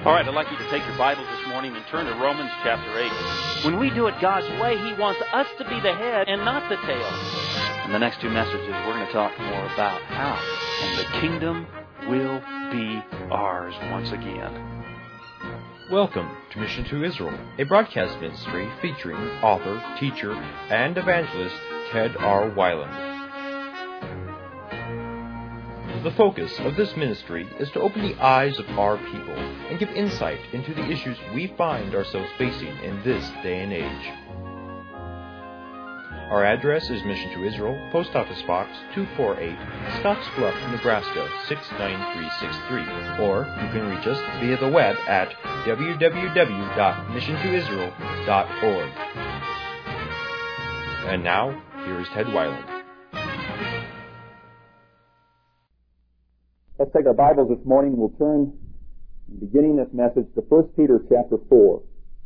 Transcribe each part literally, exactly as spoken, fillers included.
All right, I'd like you to take your Bibles this morning and turn to Romans chapter eight. When we do it God's way, He wants us to be the head and not the tail. In the next two messages, we're going to talk more about how, and the kingdom will be ours once again. Welcome to Mission to Israel, a broadcast ministry featuring author, teacher, and evangelist Ted R. Weiland. The focus of this ministry is to open the eyes of our people and give insight into the issues we find ourselves facing in this day and age. Our address is Mission to Israel, Post Office Box two forty-eight, Scottsbluff, Nebraska six nine three six three, or you can reach us via the web at w w w dot mission to israel dot org. And now, here is Ted Weiland. Let's take our Bibles this morning and we'll turn, beginning this message, to First Peter chapter four.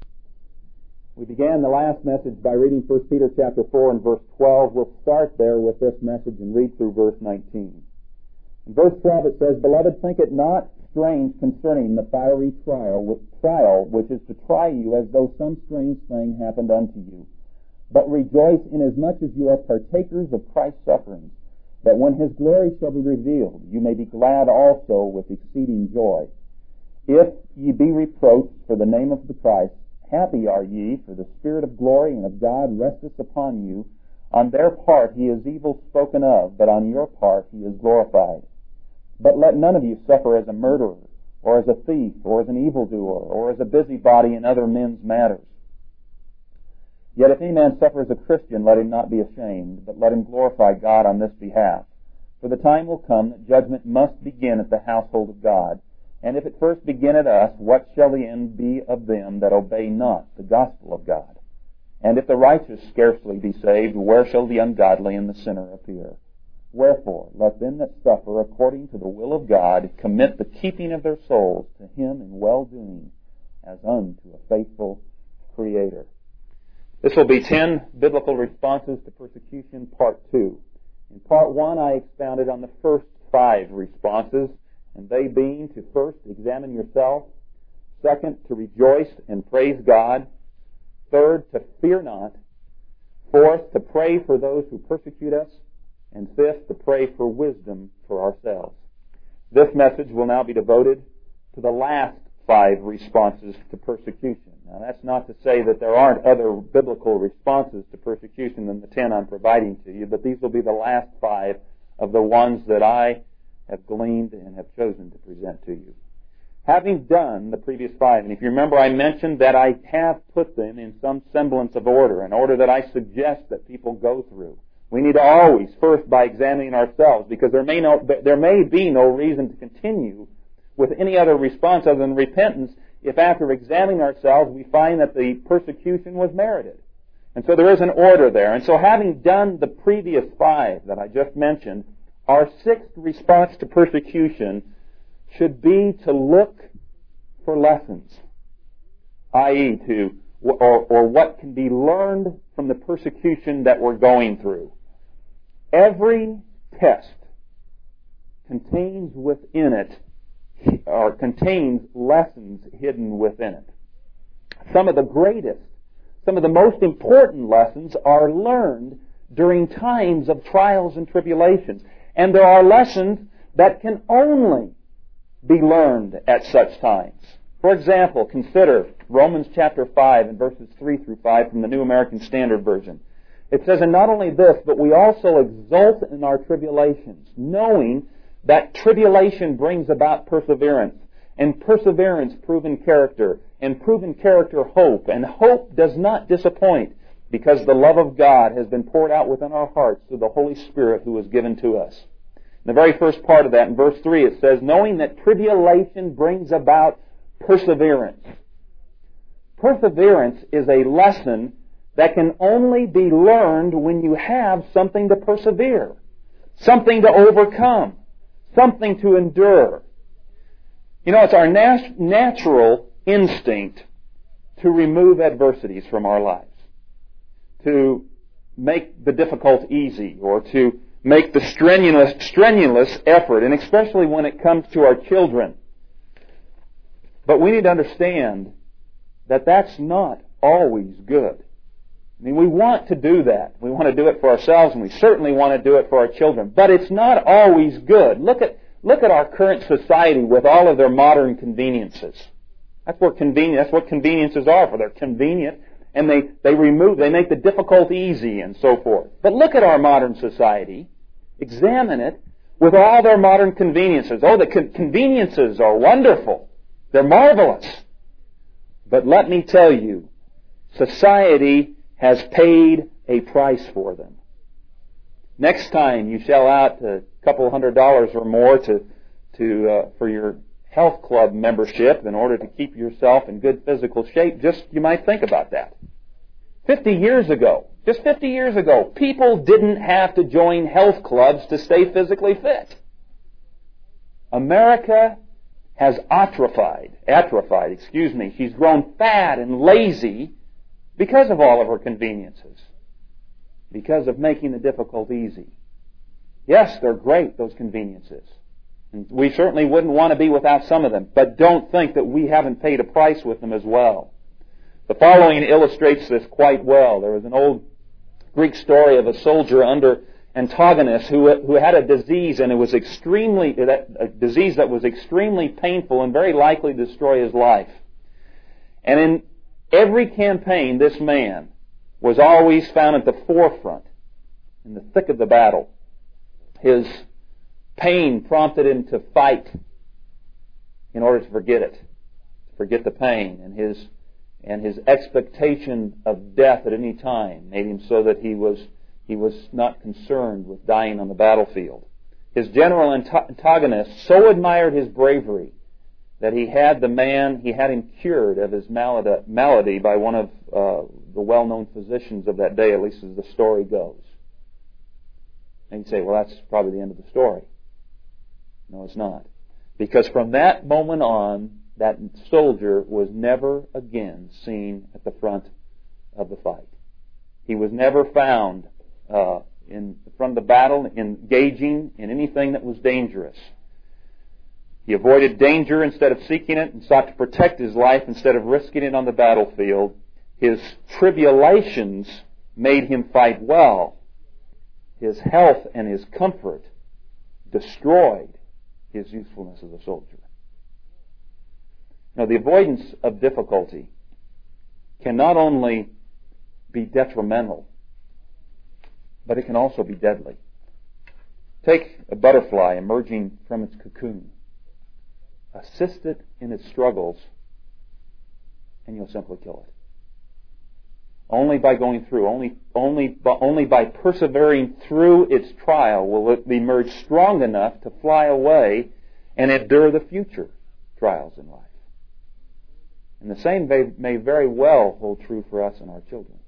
We began the last message by reading First Peter chapter four and verse twelve. We'll start there with this message and read through verse nineteen. In verse twelve it says, "Beloved, think it not strange concerning the fiery trial, trial which is to try you as though some strange thing happened unto you. But rejoice inasmuch as you are partakers of Christ's sufferings, that when His glory shall be revealed, you may be glad also with exceeding joy. If ye be reproached for the name of the Christ, happy are ye, for the Spirit of glory and of God resteth upon you. On their part He is evil spoken of, but on your part He is glorified. But let none of you suffer as a murderer, or as a thief, or as an evildoer, or as a busybody in other men's matters. Yet if any man suffer as a Christian, let him not be ashamed, but let him glorify God on this behalf. For the time will come that judgment must begin at the household of God. And if it first begin at us, what shall the end be of them that obey not the gospel of God? And if the righteous scarcely be saved, where shall the ungodly and the sinner appear? Wherefore, let them that suffer according to the will of God commit the keeping of their souls to Him in well-doing, as unto a faithful Creator." This will be ten biblical responses to persecution, part two. In part one, I expounded on the first five responses, and they being to first examine yourself, second, to rejoice and praise God, third, to fear not, fourth, to pray for those who persecute us, and fifth, to pray for wisdom for ourselves. This message will now be devoted to the last five responses to persecution. Now, that's not to say that there aren't other biblical responses to persecution than the ten I'm providing to you, but these will be the last five of the ones that I have gleaned and have chosen to present to you. Having done the previous five, and if you remember I mentioned that I have put them in some semblance of order, an order that I suggest that people go through. We need to always, first by examining ourselves, because there may, no, there may be no reason to continue with any other response other than repentance if after examining ourselves we find that the persecution was merited. And so there is an order there. And so having done the previous five that I just mentioned, our sixth response to persecution should be to look for lessons, that is to, or, or what can be learned from the persecution that we're going through. Every test contains within it or contains lessons hidden within it. Some of the greatest, some of the most important lessons are learned during times of trials and tribulations. And there are lessons that can only be learned at such times. For example, consider Romans chapter five and verses three through five from the New American Standard Version. It says, "And not only this, but we also exult in our tribulations, knowing that tribulation brings about perseverance, and perseverance proven character, and proven character hope, and hope does not disappoint, because the love of God has been poured out within our hearts through the Holy Spirit who was given to us." In the very first part of that, in verse three, it says, "Knowing that tribulation brings about perseverance." Perseverance is a lesson that can only be learned when you have something to persevere, something to overcome, something to endure. You know, it's our nat- natural instinct to remove adversities from our lives, to make the difficult easy, or to make the strenuous, strenuous effort, and especially when it comes to our children. But we need to understand that that's not always good. I mean, we want to do that. We want to do it for ourselves, and we certainly want to do it for our children. But it's not always good. Look at look at our current society with all of their modern conveniences. That's what convenient. That's what conveniences are for. They're convenient, and they they remove, they make the difficult easy, and so forth. But look at our modern society. Examine it with all their modern conveniences. Oh, the con- conveniences are wonderful. They're marvelous. But let me tell you, society has paid a price for them. Next time you shell out a couple hundred dollars or more to to uh, for your health club membership in order to keep yourself in good physical shape, just you might think about that. Fifty years ago, just fifty years ago, people didn't have to join health clubs to stay physically fit. America has atrophied, atrophied, excuse me. She's grown fat and lazy because of all of her conveniences, because of making the difficult easy. Yes, they're great, those conveniences. And we certainly wouldn't want to be without some of them, but don't think that we haven't paid a price with them as well. The following illustrates this quite well. There was an old Greek story of a soldier under Antigonus who who had a disease, and it was extremely a disease that was extremely painful and very likely to destroy his life. And in every campaign, this man was always found at the forefront, in the thick of the battle. His pain prompted him to fight in order to forget it, to forget the pain, and his and his expectation of death at any time made him so that he was he was not concerned with dying on the battlefield. His general antagonist so admired his bravery that he had the man, he had him cured of his malady by one of uh, the well-known physicians of that day, at least as the story goes. And you say, well, that's probably the end of the story. No, it's not. Because from that moment on, that soldier was never again seen at the front of the fight. He was never found uh, in front of the battle engaging in anything that was dangerous. He avoided danger instead of seeking it and sought to protect his life instead of risking it on the battlefield. His tribulations made him fight well. His health and his comfort destroyed his usefulness as a soldier. Now, the avoidance of difficulty can not only be detrimental, but it can also be deadly. Take a butterfly emerging from its cocoon. Assist it in its struggles, and you'll simply kill it. Only by going through, only, only, only by persevering through its trial will it emerge strong enough to fly away and endure the future trials in life. And the same may, may very well hold true for us and our children.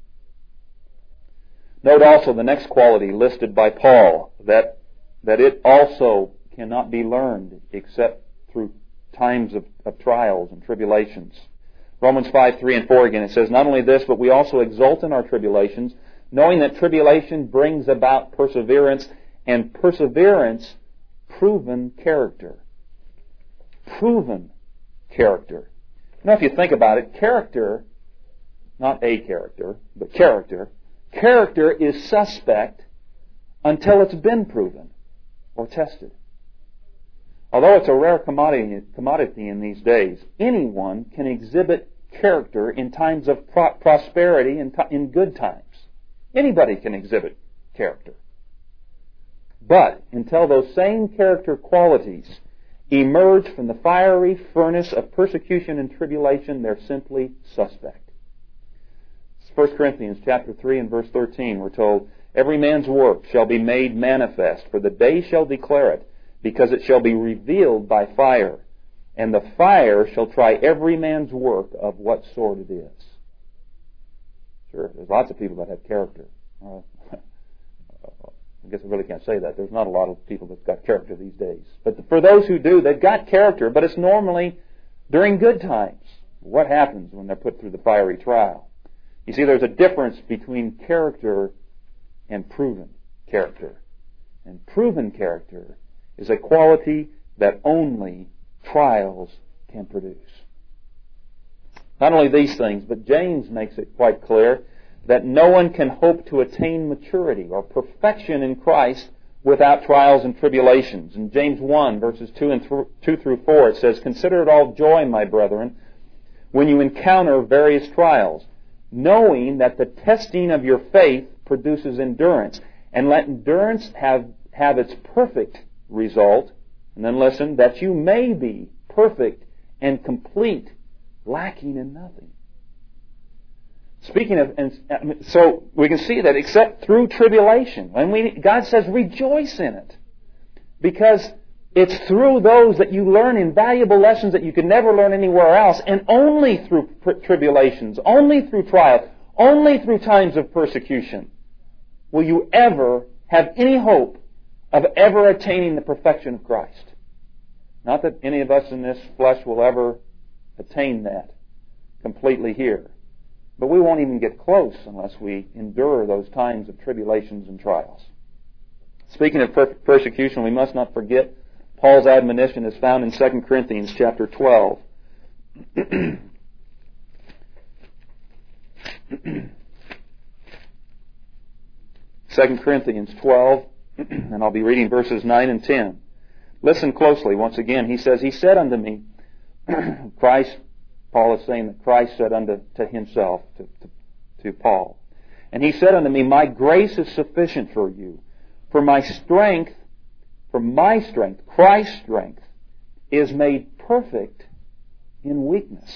Note also the next quality listed by Paul, that, that it also cannot be learned except through times of, of trials and tribulations. Romans five, three and four again, it says, not only this, but we also exult in our tribulations, knowing that tribulation brings about perseverance, and perseverance, proven character. Proven character. Now, if you think about it, character, not a character, but character, character is suspect until it's been proven or tested. Although it's a rare commodity, commodity in these days, anyone can exhibit character in times of pro- prosperity and t- in good times. Anybody can exhibit character. But until those same character qualities emerge from the fiery furnace of persecution and tribulation, they're simply suspect. First Corinthians chapter three and verse thirteen, we're told, every man's work shall be made manifest, for the day shall declare it, because it shall be revealed by fire, and the fire shall try every man's work of what sort it is. Sure, there's lots of people that have character. Uh, I guess I really can't say that. There's not a lot of people that's got character these days. But for those who do, they've got character, but it's normally during good times. What happens when they're put through the fiery trial? You see, there's a difference between character and proven character. And proven character is a quality that only trials can produce. Not only these things, but James makes it quite clear that no one can hope to attain maturity or perfection in Christ without trials and tribulations. In James one, verses two and th- two through four, it says, "Consider it all joy, my brethren, when you encounter various trials, knowing that the testing of your faith produces endurance. And let endurance have, have its perfect result," and then listen, "that you may be perfect and complete, lacking in nothing." Speaking of, and so we can see that except through tribulation, and we, God says rejoice in it, because it's through those that you learn invaluable lessons that you could never learn anywhere else, and only through tribulations, only through trials, only through times of persecution will you ever have any hope of ever attaining the perfection of Christ. Not that any of us in this flesh will ever attain that completely here. But we won't even get close unless we endure those times of tribulations and trials. Speaking of per- persecution, we must not forget Paul's admonition is found in Second Corinthians chapter twelve. Second Corinthians twelve, and I'll be reading verses nine and ten. Listen closely. Once again, he says, "He said unto me," Christ, Paul is saying that Christ said unto to himself, to, to, to Paul, "And he said unto me, My grace is sufficient for you, for my strength, for my strength, Christ's strength, is made perfect in weakness."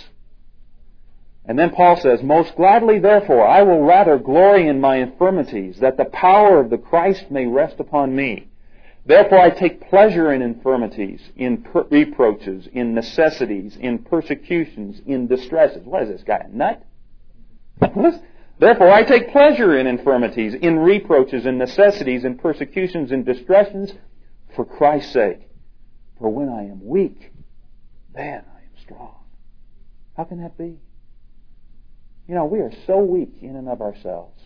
And then Paul says, "Most gladly, therefore, I will rather glory in my infirmities, that the power of the Christ may rest upon me. Therefore I take pleasure in infirmities, in per- reproaches, in necessities, in persecutions, in distresses." What is this guy, a nut? "Therefore I take pleasure in infirmities, in reproaches, in necessities, in persecutions, in distresses, for Christ's sake. For when I am weak, then I am strong." How can that be? You know, we are so weak in and of ourselves.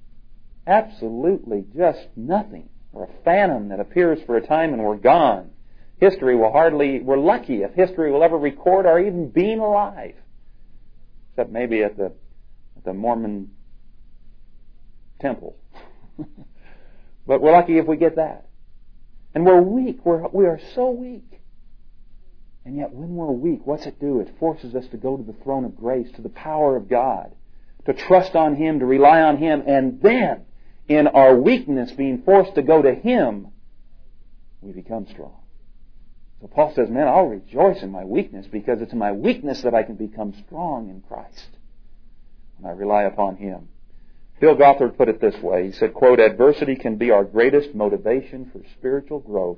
Absolutely just nothing. We're a phantom that appears for a time and we're gone. History will hardly, we're lucky if history will ever record our even being alive. Except maybe at the, at the Mormon temple. But we're lucky if we get that. And we're weak. We're, we are so weak. And yet when we're weak, what's it do? It forces us to go to the throne of grace, to the power of God, to trust on Him, to rely on Him, and then, in our weakness, being forced to go to Him, we become strong. So Paul says, man, I'll rejoice in my weakness, because it's in my weakness that I can become strong in Christ. And I rely upon Him. Bill Gothard put it this way. He said, quote, "Adversity can be our greatest motivation for spiritual growth,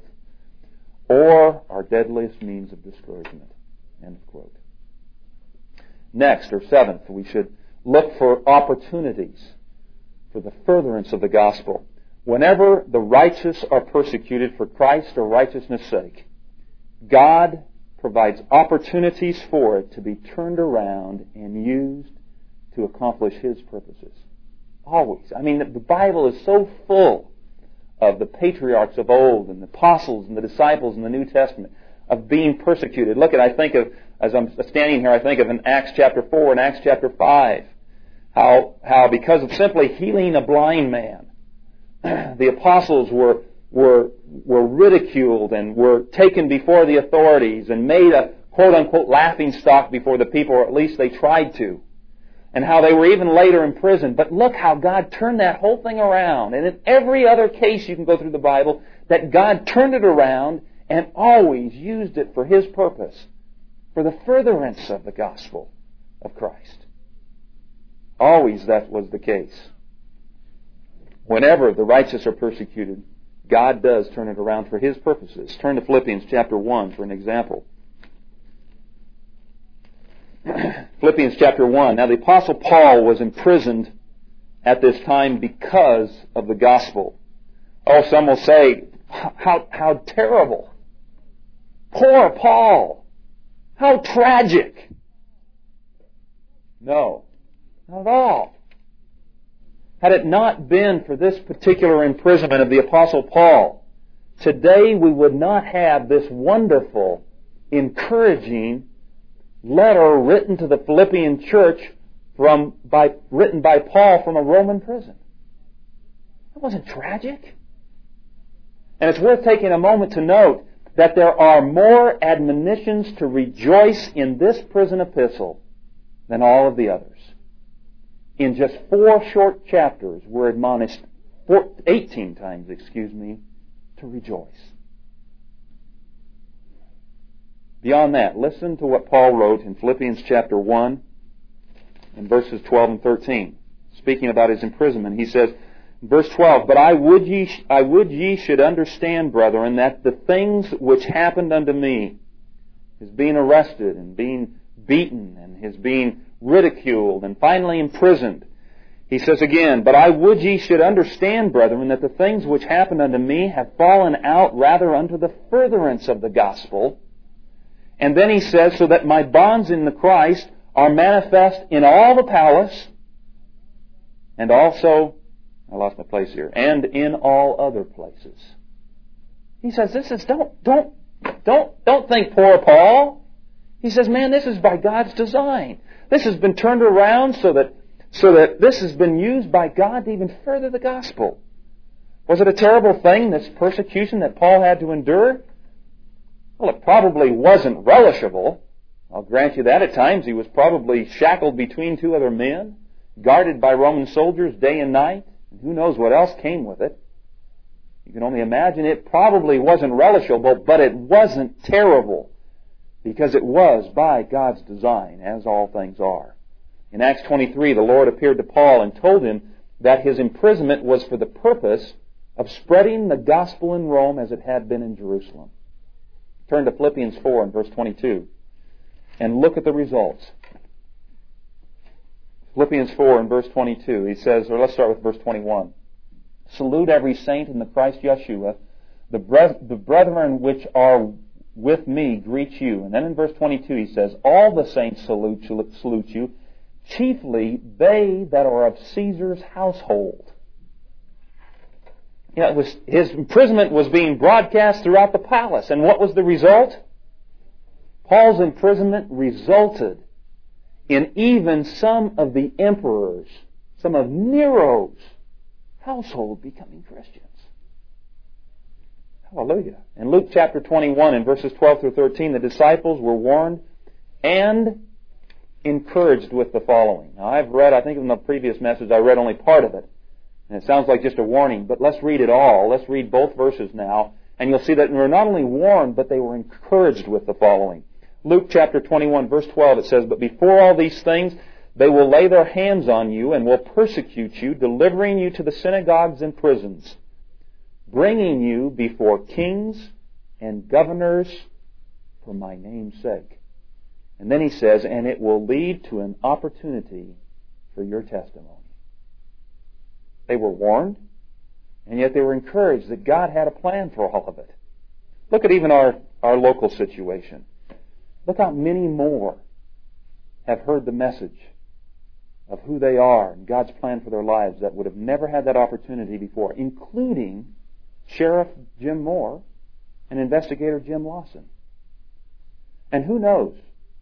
or our deadliest means of discouragement." End of quote. Next, or seventh, we should look for opportunities for the furtherance of the gospel. Whenever the righteous are persecuted for Christ or righteousness' sake, God provides opportunities for it to be turned around and used to accomplish His purposes. Always. I mean, the Bible is so full of the patriarchs of old and the apostles and the disciples in the New Testament of being persecuted. Look at, I think of, as I'm standing here, I think of in Acts chapter four and Acts chapter five, how, how because of simply healing a blind man, the apostles were, were, were ridiculed and were taken before the authorities and made a quote-unquote laughing stock before the people, or at least they tried to. And how they were even later in prison. But look how God turned that whole thing around. And in every other case you can go through the Bible, that God turned it around and always used it for His purpose, for the furtherance of the gospel of Christ. Always that was the case. Whenever the righteous are persecuted, God does turn it around for His purposes. Turn to Philippians chapter one for an example. Philippians chapter one. Now the Apostle Paul was imprisoned at this time because of the gospel. Oh, some will say, how, how terrible. Poor Paul. How tragic. No, not at all. Had it not been for this particular imprisonment of the Apostle Paul, today we would not have this wonderful, encouraging letter written to the Philippian church from by written by Paul from a Roman prison. That wasn't tragic. And it's worth taking a moment to note that there are more admonitions to rejoice in this prison epistle than all of the others. In just four short chapters, we're admonished four, eighteen times, excuse me, to rejoice. Beyond that, listen to what Paul wrote in Philippians chapter one and verses twelve and thirteen. Speaking about his imprisonment, he says, verse twelve, "But I would ye, I would ye should understand, brethren, that the things which happened unto me, his being arrested and being beaten and his being ridiculed and finally imprisoned," he says again, "But I would ye should understand, brethren, that the things which happened unto me have fallen out rather unto the furtherance of the gospel." And then he says, "So that my bonds in the Christ are manifest in all the palace, and also," I lost my place here, "and in all other places." He says, this is, don't, don't, don't, don't think poor Paul. He says, man, this is by God's design. This has been turned around so that, so that this has been used by God to even further the gospel. Was it a terrible thing, this persecution that Paul had to endure? Well, it probably wasn't relishable. I'll grant you that. At times he was probably shackled between two other men, guarded by Roman soldiers day and night. And who knows what else came with it. You can only imagine it probably wasn't relishable, but it wasn't terrible, because it was by God's design, as all things are. In Acts twenty-three, the Lord appeared to Paul and told him that his imprisonment was for the purpose of spreading the gospel in Rome as it had been in Jerusalem. Turn to Philippians four and verse twenty-two and look at the results. Philippians four and verse twenty-two, he says, or let's start with verse twenty-one. "Salute every saint in the Christ Yeshua. The, bre- the brethren which are with me greet you." And then in verse twenty-two he says, "All the saints salute, salute you, chiefly they that are of Caesar's household." You know, it was, his imprisonment was being broadcast throughout the palace. And what was the result? Paul's imprisonment resulted in even some of the emperors, some of Nero's household becoming Christians. Hallelujah. In Luke chapter twenty-one, in verses twelve through thirteen, the disciples were warned and encouraged with the following. Now, I've read, I think in the previous message, I read only part of it. And it sounds like just a warning, but let's read it all. Let's read both verses now, and you'll see that they were not only warned, but they were encouraged with the following. Luke chapter twenty-one, verse twelve, it says, "But before all these things, they will lay their hands on you and will persecute you, delivering you to the synagogues and prisons, bringing you before kings and governors for my name's sake." And then he says, "And it will lead to an opportunity for your testimony." They were warned, and yet they were encouraged that God had a plan for all of it. Look at even our, our local situation. Look how many more have heard the message of who they are and God's plan for their lives that would have never had that opportunity before, including Sheriff Jim Moore and Investigator Jim Lawson. And who knows?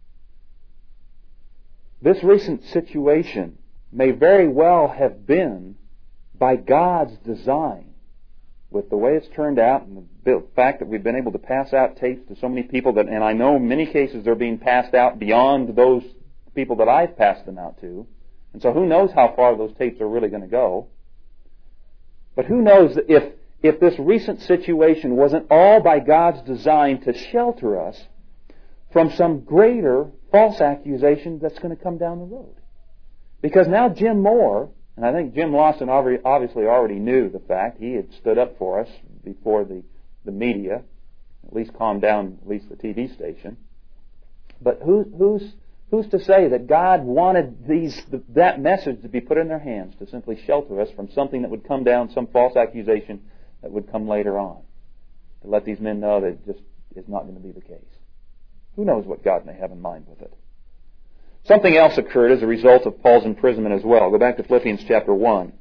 This recent situation may very well have been by God's design, with the way it's turned out and the fact that we've been able to pass out tapes to so many people that, and I know in many cases they're being passed out beyond those people that I've passed them out to. And so who knows how far those tapes are really going to go. But who knows if, if this recent situation wasn't all by God's design to shelter us from some greater false accusation that's going to come down the road. Because now Jim Moore, and I think Jim Lawson obviously already knew the fact. He had stood up for us before the, the media, at least calmed down at least the T V station. But who, who's who's to say that God wanted these that message to be put in their hands to simply shelter us from something that would come down, some false accusation that would come later on, to let these men know that it just is not going to be the case. Who knows what God may have in mind with it? Something else occurred as a result of Paul's imprisonment as well. Go back to Philippians chapter one.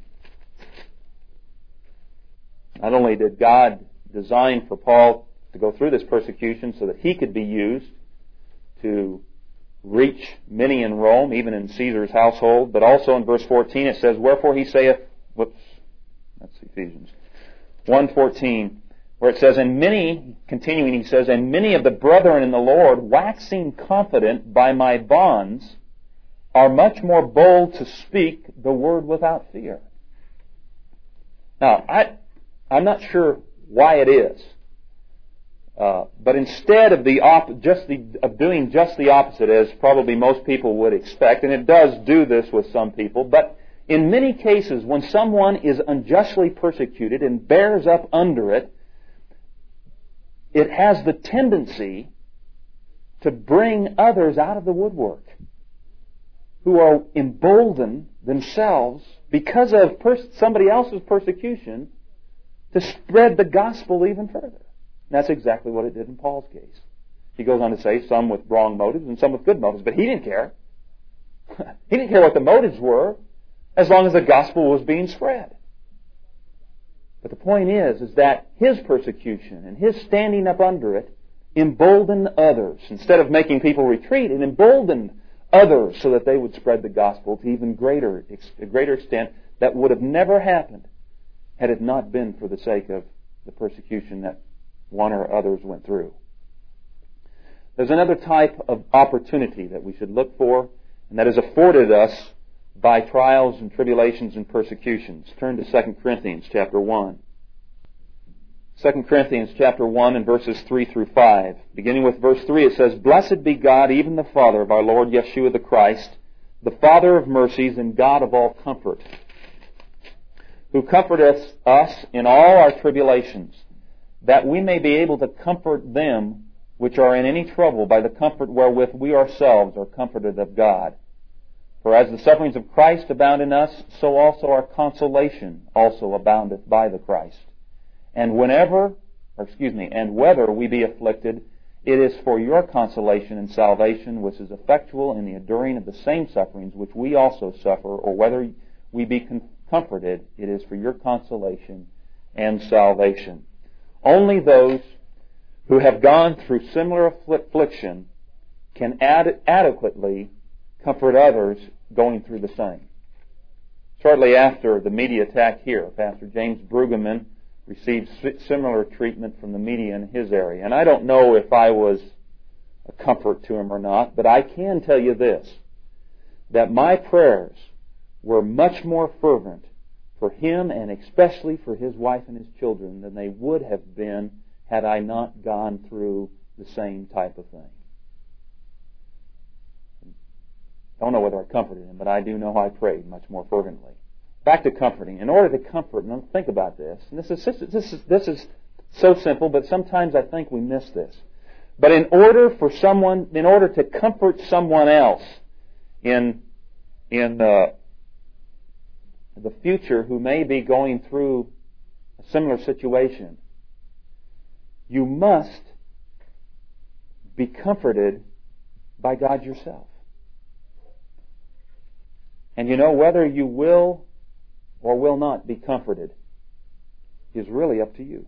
Not only did God design for Paul to go through this persecution so that he could be used to reach many in Rome, even in Caesar's household. But also in verse fourteen it says, Wherefore he saith, whoops, that's Ephesians one fourteen, where it says, And many, continuing he says, And many of the brethren in the Lord, waxing confident by my bonds, are much more bold to speak the word without fear. Now, I, I'm not sure why it is. Uh, but instead of the op- just the of doing just the opposite, as probably most people would expect, and it does do this with some people, but in many cases, when someone is unjustly persecuted and bears up under it, it has the tendency to bring others out of the woodwork who are emboldened themselves because of pers- somebody else's persecution to spread the gospel even further. And that's exactly what it did in Paul's case. He goes on to say some with wrong motives and some with good motives, but he didn't care. He didn't care what the motives were as long as the gospel was being spread. But the point is, is that his persecution and his standing up under it emboldened others. Instead of making people retreat, it emboldened others so that they would spread the gospel to even greater, a greater extent that would have never happened had it not been for the sake of the persecution that one or others went through. There's another type of opportunity that we should look for, and that is afforded us by trials and tribulations and persecutions. Turn to Second Corinthians chapter one. Second Corinthians chapter one and verses three through five. Beginning with verse three, it says, Blessed be God, even the Father of our Lord Yeshua the Christ, the Father of mercies and God of all comfort, who comforteth us in all our tribulations, that we may be able to comfort them which are in any trouble by the comfort wherewith we ourselves are comforted of God. For as the sufferings of Christ abound in us, so also our consolation also aboundeth by the Christ. And whenever, or excuse me, and whether we be afflicted, it is for your consolation and salvation, which is effectual in the enduring of the same sufferings which we also suffer, or whether we be comforted, it is for your consolation and salvation. Only those who have gone through similar affliction can ad- adequately comfort others going through the same. Shortly after the media attack here, Pastor James Brueggemann received similar treatment from the media in his area. And I don't know if I was a comfort to him or not, but I can tell you this, that my prayers were much more fervent for him and especially for his wife and his children than they would have been had I not gone through the same type of thing. I don't know whether I comforted him, but I do know I prayed much more fervently. Back to comforting. In order to comfort, and think about this, and this is, this is, this is so simple, but sometimes I think we miss this. But in order for someone, in order to comfort someone else in, in uh, the future who may be going through a similar situation, you must be comforted by God yourself. And you know, whether you will or will not be comforted is really up to you.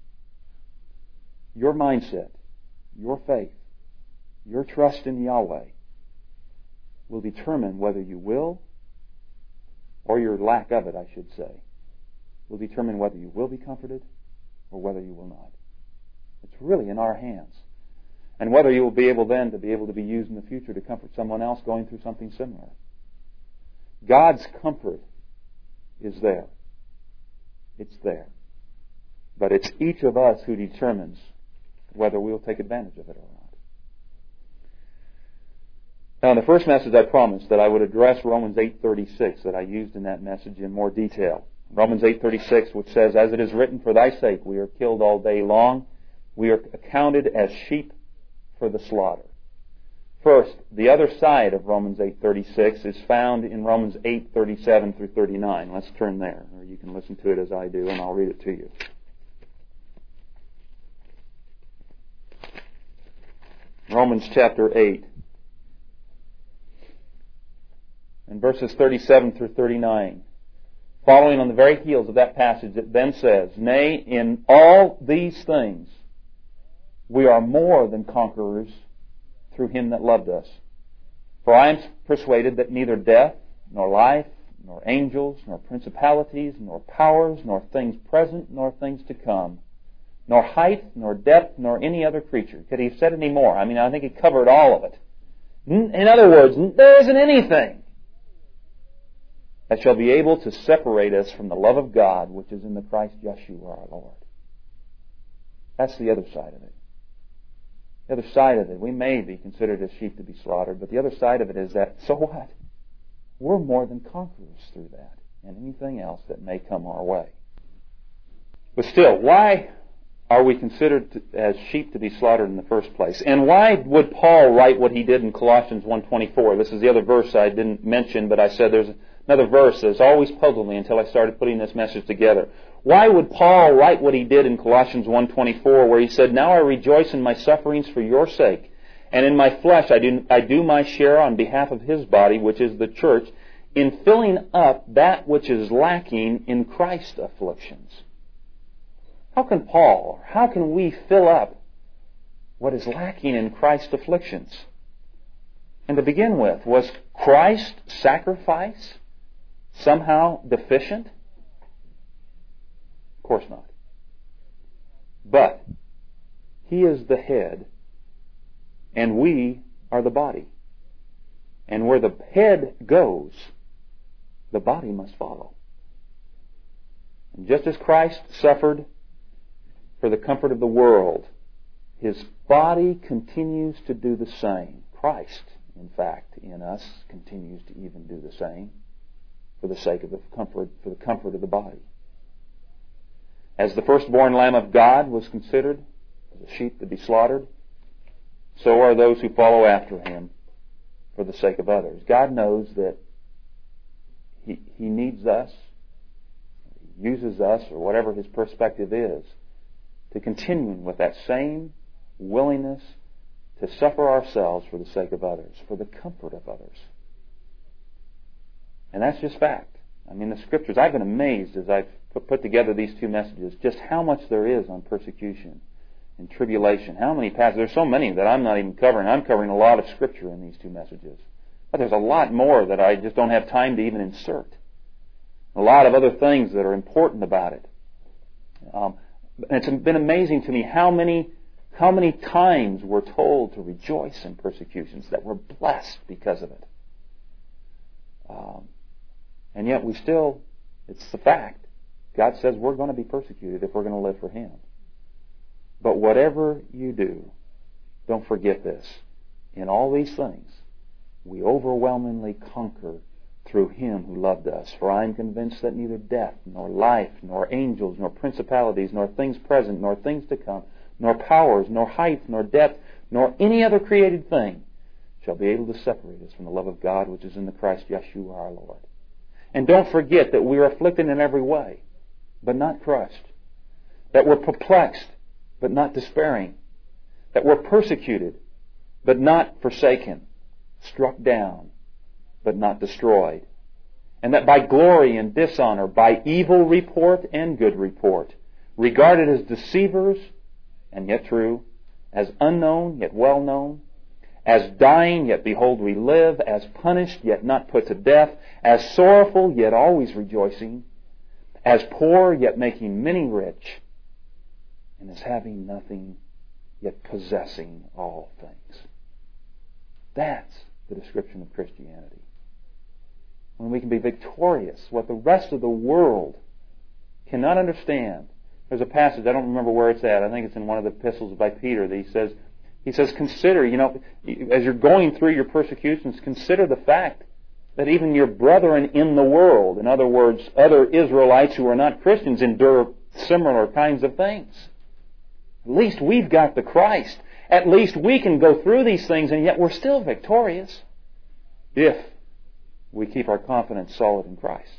Your mindset, your faith, your trust in Yahweh will determine whether you will, or your lack of it, I should say, will determine whether you will be comforted or whether you will not. It's really in our hands. And whether you will be able then to be able to be used in the future to comfort someone else going through something similar. God's comfort is there. It's there. But it's each of us who determines whether we'll take advantage of it or not. Now, in the first message I promised that I would address Romans eight thirty-six, that I used in that message in more detail. Romans eight thirty-six, which says, As it is written, for thy sake we are killed all day long. We are accounted as sheep for the slaughter. First, the other side of Romans eight thirty-six is found in Romans eight thirty-seven through thirty-nine. Let's turn there, or you can listen to it as I do, and I'll read it to you. Romans chapter eight, and verses thirty-seven through thirty-nine. Following on the very heels of that passage, it then says, Nay, in all these things we are more than conquerors through him that loved us. For I am persuaded that neither death, nor life, nor angels, nor principalities, nor powers, nor things present, nor things to come, nor height, nor depth, nor any other creature. Could he have said any more? I mean, I think he covered all of it. In other words, there isn't anything that shall be able to separate us from the love of God which is in the Christ Yeshua our Lord. That's the other side of it. The other side of it, we may be considered as sheep to be slaughtered, but the other side of it is that, so what? We're more than conquerors through that and anything else that may come our way. But still, why are we considered as sheep to be slaughtered in the first place? And why would Paul write what he did in Colossians one twenty-four? This is the other verse I didn't mention, but I said there's another verse that's always puzzled me until I started putting this message together. Why would Paul write what he did in Colossians one twenty-four, where he said, "Now I rejoice in my sufferings for your sake, and in my flesh I do, I do my share on behalf of his body, which is the church, in filling up that which is lacking in Christ's afflictions." How can Paul, or how can we fill up what is lacking in Christ's afflictions? And to begin with, was Christ's sacrifice somehow deficient? Of course not. But He is the head, and we are the body. And where the head goes, the body must follow. And just as Christ suffered for the comfort of the world, His body continues to do the same. Christ, in fact, in us continues to even do the same for the sake of the comfort, for the comfort of the body. As the firstborn Lamb of God was considered as a sheep to be slaughtered, so are those who follow after Him for the sake of others. God knows that He, he needs us, He uses us, or whatever His perspective is, to continue with that same willingness to suffer ourselves for the sake of others, for the comfort of others. And that's just fact. I mean, the Scriptures, I've been amazed as I've put together these two messages, just how much there is on persecution and tribulation. How many passages? There's so many that I'm not even covering. I'm covering a lot of Scripture in these two messages. But there's a lot more that I just don't have time to even insert. A lot of other things that are important about it. Um, and it's been amazing to me how many how many times we're told to rejoice in persecutions, that we're blessed because of it. Um, and yet we still, it's the fact. God says we're going to be persecuted if we're going to live for Him. But whatever you do, don't forget this. In all these things, we overwhelmingly conquer through Him who loved us. For I am convinced that neither death, nor life, nor angels, nor principalities, nor things present, nor things to come, nor powers, nor height, nor depth, nor any other created thing shall be able to separate us from the love of God which is in the Christ Yeshua our Lord. And don't forget that we are afflicted in every way, but not crushed. That we're perplexed, but not despairing. That we're persecuted, but not forsaken. Struck down, but not destroyed. And that by glory and dishonor, by evil report and good report, regarded as deceivers and yet true, as unknown yet well known, as dying yet behold we live, as punished yet not put to death, as sorrowful yet always rejoicing, as poor yet making many rich, and as having nothing yet possessing all things. That's the description of Christianity. When we can be victorious, what the rest of the world cannot understand. There's a passage, I don't remember where it's at, I think it's in one of the epistles by Peter, that he says, he says, consider, you know, as you're going through your persecutions, consider the fact that even your brethren in the world, in other words, other Israelites who are not Christians, endure similar kinds of things. At least we've got the Christ. At least we can go through these things, and yet we're still victorious if we keep our confidence solid in Christ.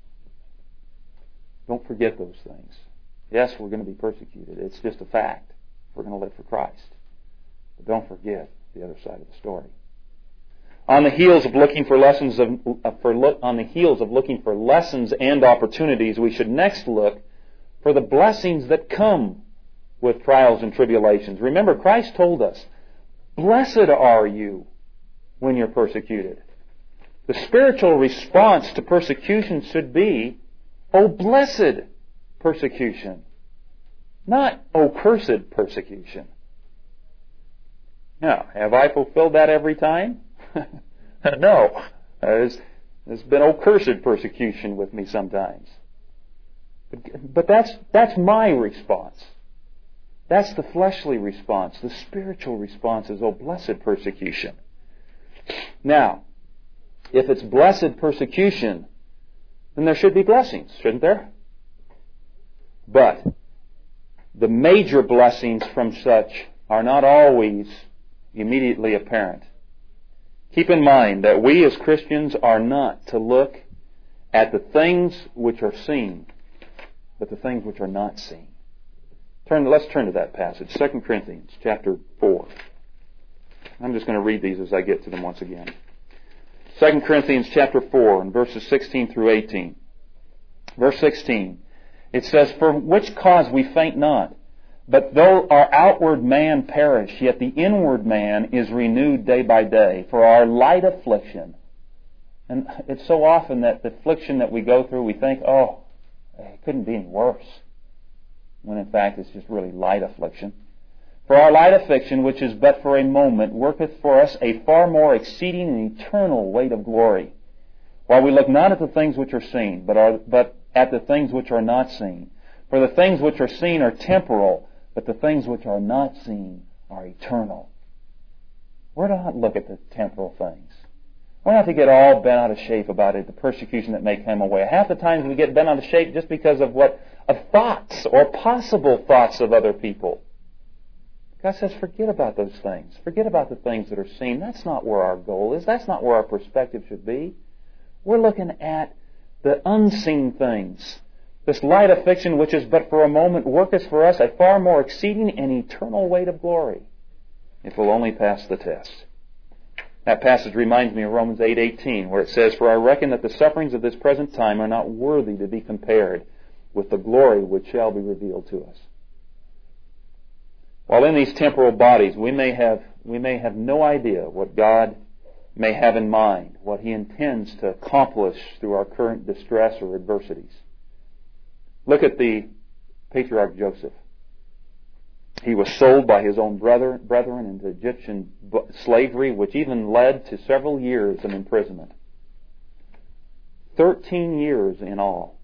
Don't forget those things. Yes, we're going to be persecuted. It's just a fact. We're going to live for Christ. But don't forget the other side of the story. On the heels of looking for lessons of, uh, for look, on the heels of looking for lessons and opportunities, we should next look for the blessings that come with trials and tribulations. Remember, Christ told us, "Blessed are you when you're persecuted. The spiritual response to persecution should be, "Oh, blessed persecution," not "Oh, cursed persecution." Now, have I fulfilled that every time? No. There's, there's been "Oh, cursed persecution" with me sometimes. But, but that's, that's my response. That's the fleshly response. The spiritual response is, "Oh, blessed persecution." Now, if it's blessed persecution, then there should be blessings, shouldn't there? But the major blessings from such are not always immediately apparent. Keep in mind that we as Christians are not to look at the things which are seen, but the things which are not seen. Turn, let's turn to that passage, Second Corinthians chapter four. I'm just going to read these as I get to them once again. Second Corinthians chapter four and verses sixteen through eighteen. Verse sixteen, it says, "For which cause we faint not, but though our outward man perish, yet the inward man is renewed day by day. For our light affliction," and it's so often that the affliction that we go through, we think, "Oh, it couldn't be any worse," when in fact it's just really light affliction. "For our light affliction, which is but for a moment, worketh for us a far more exceeding and eternal weight of glory. While we look not at the things which are seen, but, are, but at the things which are not seen. For the things which are seen are temporal, but the things which are not seen are eternal." We're not to look at the temporal things. We're not to get all bent out of shape about it, the persecution that may come away. Half the times we get bent out of shape just because of what of thoughts or possible thoughts of other people. God says, forget about those things. Forget about the things that are seen. That's not where our goal is. That's not where our perspective should be. We're looking at the unseen things. This light affliction, which is but for a moment, worketh for us a far more exceeding and eternal weight of glory, if we'll only pass the test. That passage reminds me of Romans eight eighteen, where it says, "For I reckon that the sufferings of this present time are not worthy to be compared with the glory which shall be revealed to us." While in these temporal bodies, we may have we may have no idea what God may have in mind, what He intends to accomplish through our current distress or adversities. Look at the patriarch Joseph. He was sold by his own brother, brethren into Egyptian slavery, which even led to several years of imprisonment. Thirteen years in all.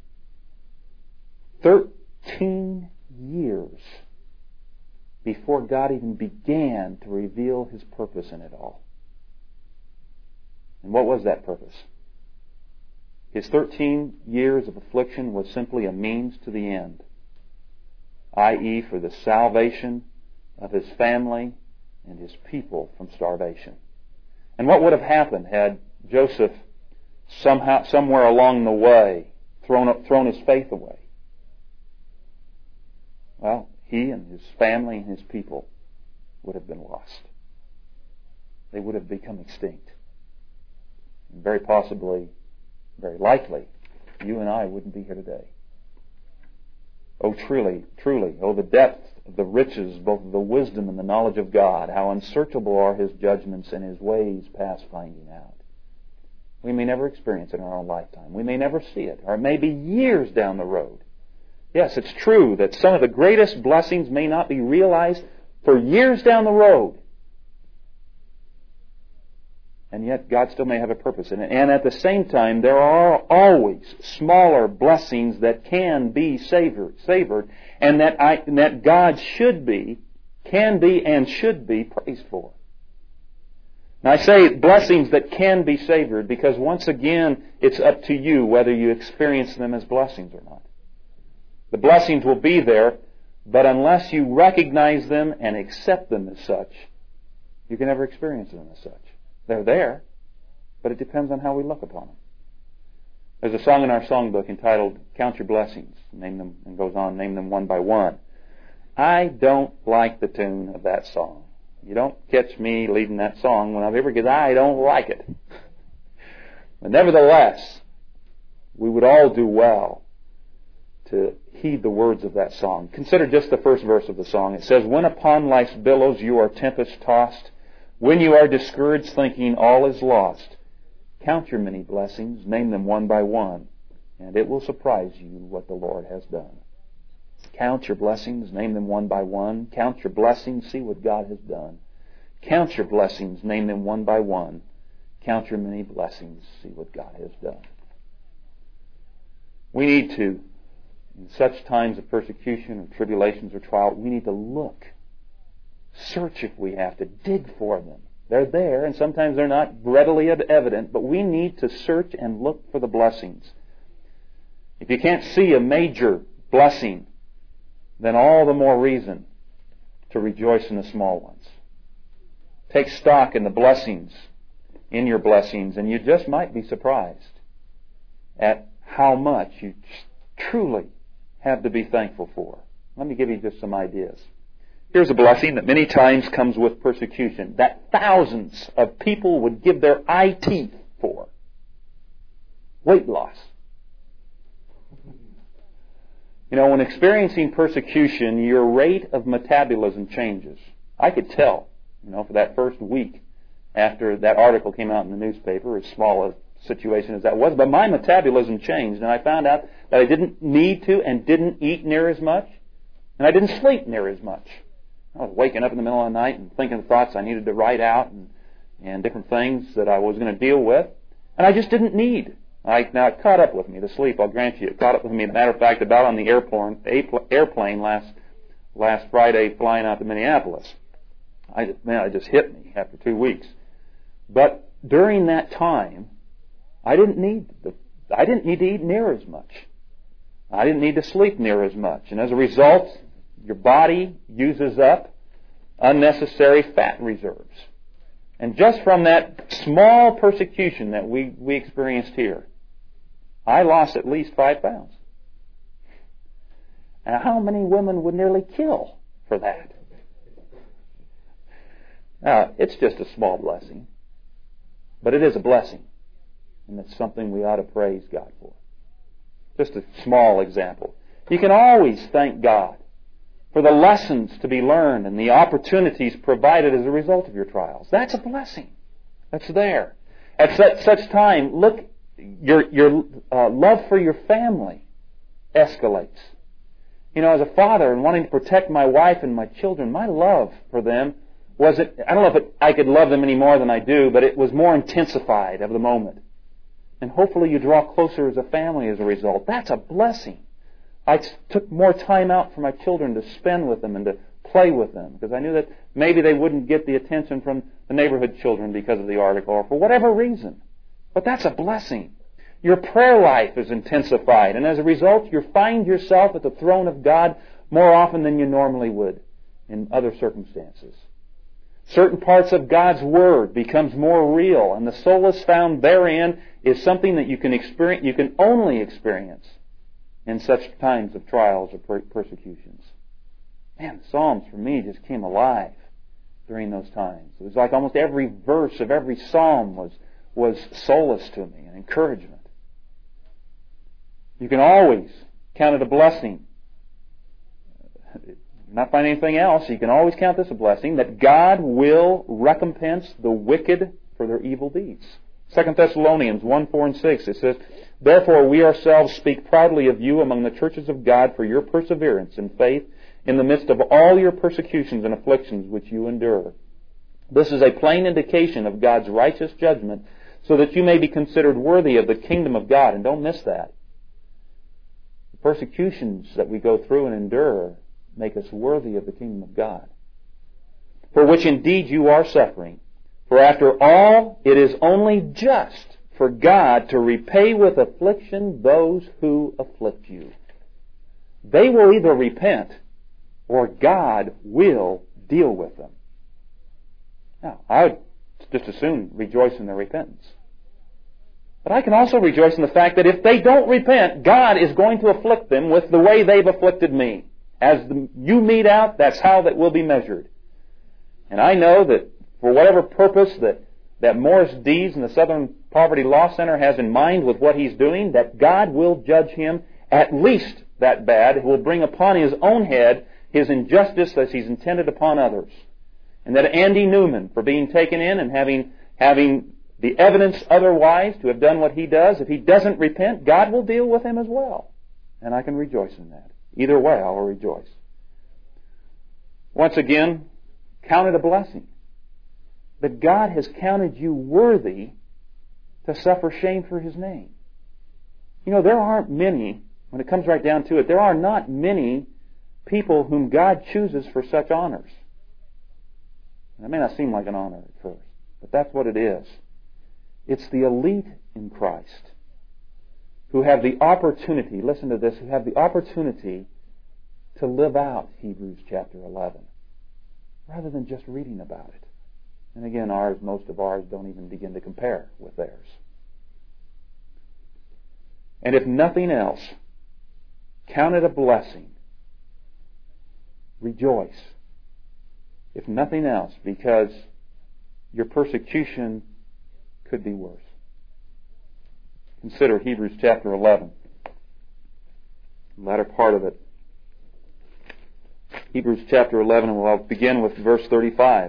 Thirteen years before God even began to reveal His purpose in it all. And what was that purpose? His thirteen years of affliction was simply a means to the end, that is for the salvation of his family and his people from starvation. And what would have happened had Joseph somehow, somewhere along the way, thrown, thrown his faith away? Well, he and his family and his people would have been lost. They would have become extinct. And very possibly, very likely, you and I wouldn't be here today. Oh, truly, truly, oh, the depth of the riches, both of the wisdom and the knowledge of God, how unsearchable are His judgments and His ways past finding out. We may never experience it in our own lifetime. We may never see it, or it may be years down the road. Yes, it's true that some of the greatest blessings may not be realized for years down the road. And yet God still may have a purpose in it. And at the same time, there are always smaller blessings that can be savored, savored and that, I, that God should be, can be, and should be praised for. Now I say blessings that can be savored because once again, it's up to you whether you experience them as blessings or not. The blessings will be there, but unless you recognize them and accept them as such, you can never experience them as such. They're there, but it depends on how we look upon them. There's a song in our songbook entitled, "Count Your Blessings," name them, and goes on, name them one by one. I don't like the tune of that song. You don't catch me leading that song when I've ever, because I don't like it. But nevertheless, we would all do well to heed the words of that song. Consider just the first verse of the song. It says, "When upon life's billows you are tempest-tossed, When you are discouraged, thinking all is lost, count your many blessings, name them one by one, and it will surprise you what the Lord has done. Count your blessings, name them one by one. Count your blessings, see what God has done. Count your blessings, name them one by one. Count your many blessings, see what God has done. We need to, in such times of persecution or tribulations or trial, we need to look. Search if we have to. Dig for them. They're there, and sometimes they're not readily evident, but we need to search and look for the blessings. If you can't see a major blessing, then all the more reason to rejoice in the small ones. Take stock in the blessings, in your blessings, and you just might be surprised at how much you truly have to be thankful for. Let me give you just some ideas. Here's a blessing that many times comes with persecution, that thousands of people would give their eye teeth for. Weight loss. You know, when experiencing persecution, your rate of metabolism changes. I could tell, you know, for that first week after that article came out in the newspaper, as small a situation as that was, but my metabolism changed, and I found out that I didn't need to and didn't eat near as much, and I didn't sleep near as much. I was waking up in the middle of the night and thinking of thoughts I needed to write out and, and different things that I was going to deal with. And I just didn't need. I, now, it caught up with me. The sleep, I'll grant you, it caught up with me. As a matter of fact, about on the airplane, airplane last last Friday flying out to Minneapolis. I, man, it just hit me after two weeks. But during that time, I didn't need the, I didn't need to eat near as much. I didn't need to sleep near as much. And as a result, your body uses up unnecessary fat reserves. And just from that small persecution that we, we experienced here, I lost at least five pounds. And how many women would nearly kill for that? Now, it's just a small blessing. But it is a blessing. And it's something we ought to praise God for. Just a small example. You can always thank God for the lessons to be learned and the opportunities provided as a result of your trials. That's a blessing. That's there. At such, such time, look, your, your uh, love for your family escalates. You know, as a father and wanting to protect my wife and my children, my love for them wasn't, I don't know if it, I could love them any more than I do, but it was more intensified of the moment. And hopefully you draw closer as a family as a result. That's a blessing. I took more time out for my children to spend with them and to play with them because I knew that maybe they wouldn't get the attention from the neighborhood children because of the article or for whatever reason. But that's a blessing. Your prayer life is intensified, and as a result, you find yourself at the throne of God more often than you normally would in other circumstances. Certain parts of God's Word becomes more real, and the solace found therein is something that you can experience, you can only experience in such times of trials or per- persecutions. Man, the Psalms for me just came alive during those times. It was like almost every verse of every Psalm was, was solace to me and encouragement. You can always count it a blessing. Not find anything else, you can always count this a blessing, that God will recompense the wicked for their evil deeds. Second Thessalonians one, four, and six, it says, "Therefore we ourselves speak proudly of you among the churches of God for your perseverance in faith in the midst of all your persecutions and afflictions which you endure. This is a plain indication of God's righteous judgment, so that you may be considered worthy of the kingdom of God." And don't miss that. The persecutions that we go through and endure make us worthy of the kingdom of God, for which indeed you are suffering. For after all, it is only just for God to repay with affliction those who afflict you. They will either repent or God will deal with them. Now, I would just as soon rejoice in their repentance. But I can also rejoice in the fact that if they don't repent, God is going to afflict them with the way they've afflicted me. As the, you mete out, that's how that will be measured. And I know that for whatever purpose that, that Morris Dees and the Southern Poverty Law Center has in mind with what he's doing, that God will judge him at least that bad. He will bring upon his own head his injustice as he's intended upon others. And that Andy Newman, for being taken in and having, having the evidence otherwise to have done what he does, if he doesn't repent, God will deal with him as well. And I can rejoice in that. Either way, I will rejoice. Once again, count it a blessing that God has counted you worthy to suffer shame for His name. You know, there aren't many, when it comes right down to it, there are not many people whom God chooses for such honors. That may not seem like an honor at first, but that's what it is. It's the elite in Christ who have the opportunity, listen to this, who have the opportunity to live out Hebrews chapter eleven, rather than just reading about it. And again, ours, most of ours don't even begin to compare with theirs. And if nothing else, count it a blessing. Rejoice. If nothing else, because your persecution could be worse. Consider Hebrews chapter eleven, the latter part of it. Hebrews chapter eleven, and we'll begin with verse thirty-five.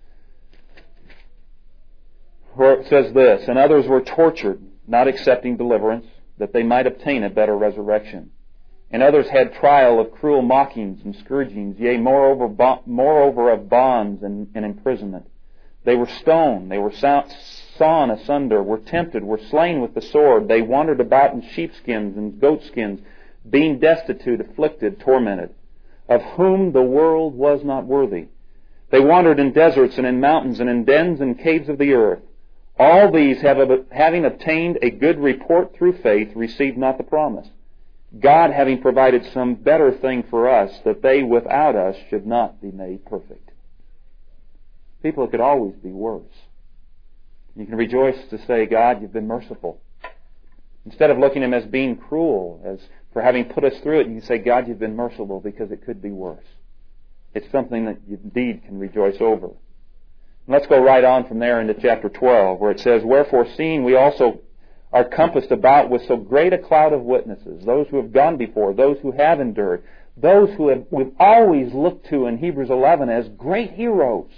Where it says this, "And others were tortured, not accepting deliverance, that they might obtain a better resurrection. And others had trial of cruel mockings and scourgings, yea, moreover, bo- moreover of bonds and, and imprisonment. They were stoned, they were sawn asunder, were tempted, were slain with the sword. They wandered about in sheepskins and goatskins, being destitute, afflicted, tormented, of whom the world was not worthy. They wandered in deserts and in mountains and in dens and caves of the earth. All these, have, having obtained a good report through faith, received not the promise. God having provided some better thing for us, that they without us should not be made perfect." People, it could always be worse. You can rejoice to say, God, you've been merciful. Instead of looking at Him as being cruel, as for having put us through it, you can say, God, you've been merciful because it could be worse. It's something that you indeed can rejoice over. And let's go right on from there into chapter twelve, where it says, "Wherefore, seeing we also are compassed about with so great a cloud of witnesses," those who have gone before, those who have endured, those who have, we've always looked to in Hebrews eleven as great heroes,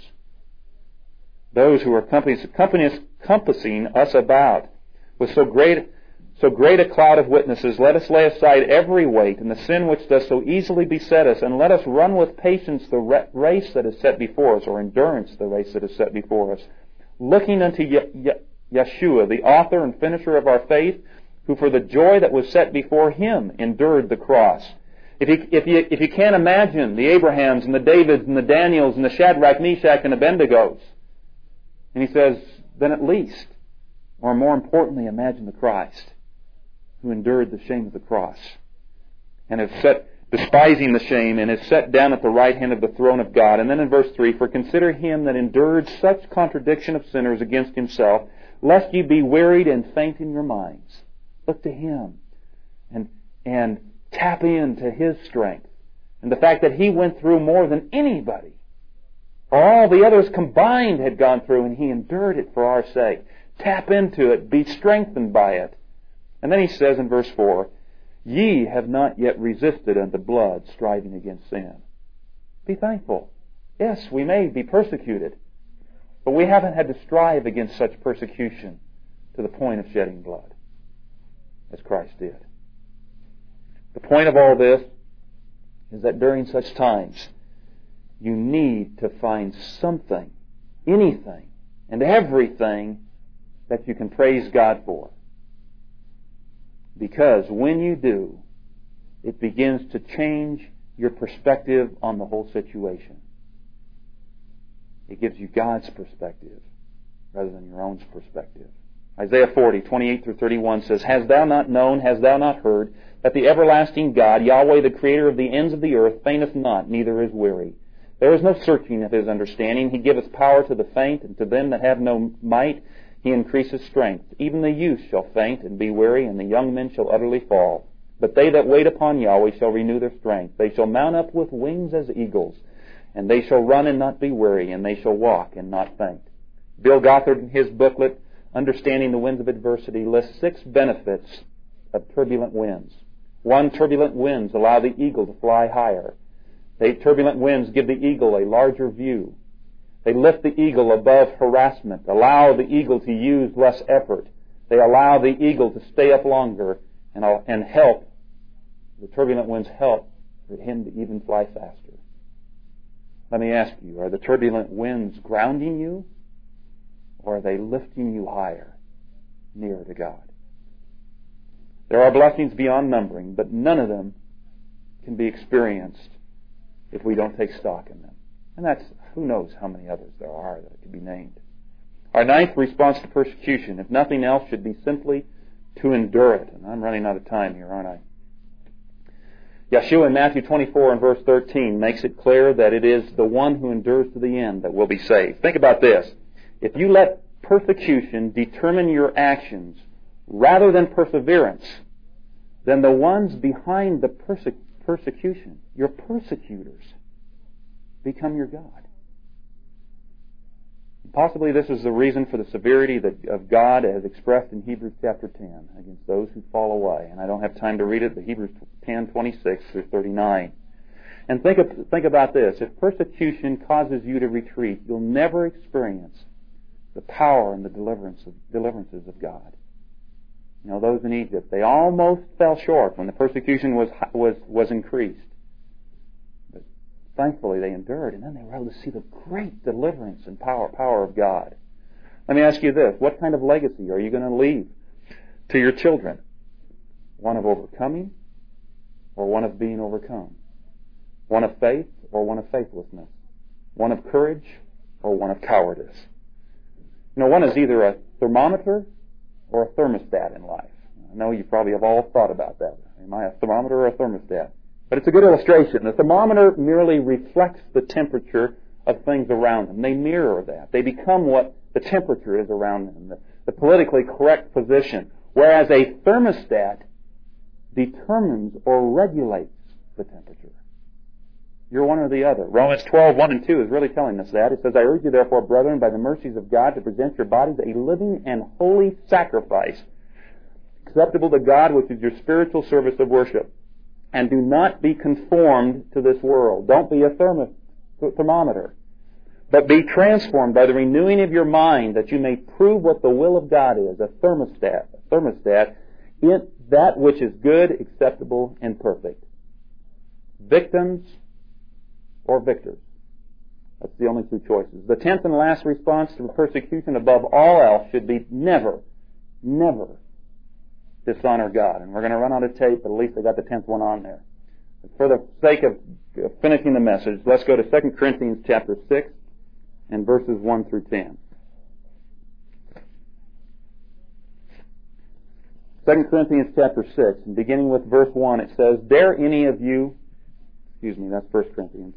those who are compassing us about with so great, so great a cloud of witnesses, let us lay aside every weight and the sin which does so easily beset us, and let us run with patience the race that is set before us, or endurance the race that is set before us, looking unto Ye- Ye- Yeshua, the author and finisher of our faith, who for the joy that was set before Him endured the cross. If you, if you, if you can't imagine the Abrahams and the Davids and the Daniels and the Shadrach, Meshach, and Abednego, and he says, then at least, or more importantly, imagine the Christ who endured the shame of the cross and has set, despising the shame, and is set down at the right hand of the throne of God. And then in verse three, "For consider Him that endured such contradiction of sinners against Himself, lest ye be wearied and faint in your minds." Look to Him and, and tap into His strength and the fact that He went through more than anybody. All the others combined had gone through, and He endured it for our sake. Tap into it. Be strengthened by it. And then He says in verse four, "Ye have not yet resisted unto blood, striving against sin." Be thankful. Yes, we may be persecuted, but we haven't had to strive against such persecution to the point of shedding blood, as Christ did. The point of all this is that during such times, you need to find something, anything, and everything that you can praise God for. Because when you do, it begins to change your perspective on the whole situation. It gives you God's perspective rather than your own perspective. Isaiah forty, twenty-eight through thirty-one says, "Hast thou not known, hast thou not heard, that the everlasting God, Yahweh, the Creator of the ends of the earth, fainteth not, neither is weary. There is no searching of His understanding. He giveth power to the faint, and to them that have no might He increaseth strength. Even the youth shall faint and be weary, and the young men shall utterly fall. But they that wait upon Yahweh shall renew their strength. They shall mount up with wings as eagles, and they shall run and not be weary, and they shall walk and not faint." Bill Gothard, in his booklet, Understanding the Winds of Adversity, lists six benefits of turbulent winds. One, turbulent winds allow the eagle to fly higher. They, turbulent winds give the eagle a larger view. They lift the eagle above harassment, allow the eagle to use less effort. They allow the eagle to stay up longer and, and help, the turbulent winds help for him to even fly faster. Let me ask you, are the turbulent winds grounding you, or are they lifting you higher, nearer to God? There are blessings beyond numbering, but none of them can be experienced if we don't take stock in them. And that's, who knows how many others there are that could be named. Our ninth response to persecution, if nothing else, should be simply to endure it. And I'm running out of time here, aren't I? Yeshua in Matthew twenty-four and verse thirteen makes it clear that it is the one who endures to the end that will be saved. Think about this. If you let persecution determine your actions rather than perseverance, then the ones behind the perse- persecution, your persecutors, become your God. Possibly this is the reason for the severity that, of God as expressed in Hebrews chapter ten against those who fall away. And I don't have time to read it, but Hebrews ten, twenty-six through thirty-nine. And think, of, think about this. If persecution causes you to retreat, you'll never experience the power and the deliverance of, deliverances of God. You know, those in Egypt, they almost fell short when the persecution was, was, was increased. Thankfully, they endured, and then they were able to see the great deliverance and power, power of God. Let me ask you this. What kind of legacy are you going to leave to your children? One of overcoming or one of being overcome? One of faith or one of faithlessness? One of courage or one of cowardice? You know, one is either a thermometer or a thermostat in life. I know you probably have all thought about that. Am I a thermometer or a thermostat? But it's a good illustration. The thermometer merely reflects the temperature of things around them. They mirror that. They become what the temperature is around them, the, the politically correct position. Whereas a thermostat determines or regulates the temperature. You're one or the other. Romans twelve, one and two is really telling us that. It says, I urge you therefore, brethren, by the mercies of God, to present your bodies a living and holy sacrifice, acceptable to God, which is your spiritual service of worship. And do not be conformed to this world. Don't be a thermo- thermometer. But be transformed by the renewing of your mind, that you may prove what the will of God is, a thermostat, a thermostat in that which is good, acceptable, and perfect. Victims or victors. That's the only two choices. The tenth and last response to persecution above all else should be never, never dishonor God. And we're going to run out of tape, but at least I got the tenth one on there. For the sake of finishing the message, let's go to Second Corinthians chapter six and verses one through ten. Second Corinthians chapter six, and beginning with verse one, it says, Dare any of you, excuse me, that's First Corinthians.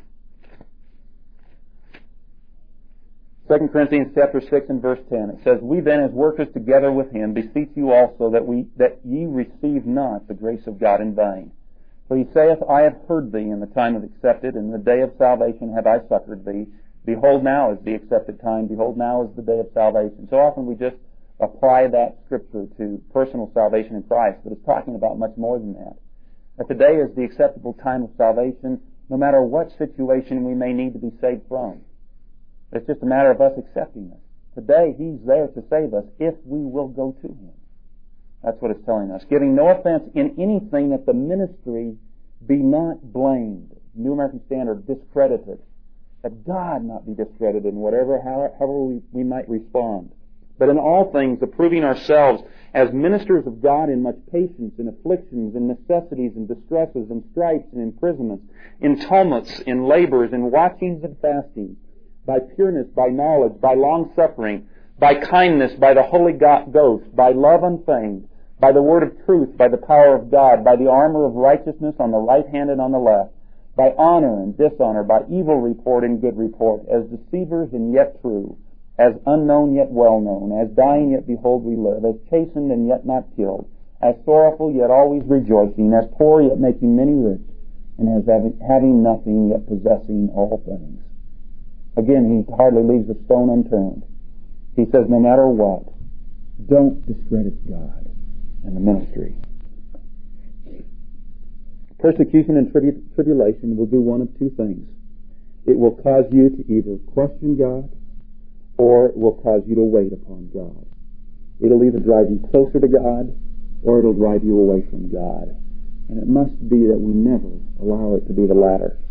Second Corinthians chapter six and verse ten, it says, We then as workers together with him beseech you also that we that ye receive not the grace of God in vain. For he saith, I have heard thee in the time of accepted, and in the day of salvation have I succored thee. Behold, now is the accepted time. Behold, now is the day of salvation. So often we just apply that scripture to personal salvation in Christ, but it's talking about much more than that. That today is the acceptable time of salvation, no matter what situation we may need to be saved from. It's just a matter of us accepting it. Today, He's there to save us if we will go to Him. That's what it's telling us. Giving no offense in anything that the ministry be not blamed. New American Standard, discredited. That God not be discredited in whatever, however we, we might respond. But in all things, approving ourselves as ministers of God in much patience, in afflictions, in necessities, in distresses, in stripes, in imprisonments, in tumults, in labors, in watchings and fastings, by pureness, by knowledge, by long-suffering, by kindness, by the Holy Ghost, by love unfeigned, by the word of truth, by the power of God, by the armor of righteousness on the right hand and on the left, by honor and dishonor, by evil report and good report, as deceivers and yet true, as unknown yet well known, as dying yet behold we live, as chastened and yet not killed, as sorrowful yet always rejoicing, as poor yet making many rich, and as having, having nothing yet possessing all things. Again, he hardly leaves a stone unturned. He says, no matter what, don't discredit God and the ministry. Persecution and tribu- tribulation will do one of two things. It will cause you to either question God, or it will cause you to wait upon God. It'll either drive you closer to God, or it'll drive you away from God. And it must be that we never allow it to be the latter.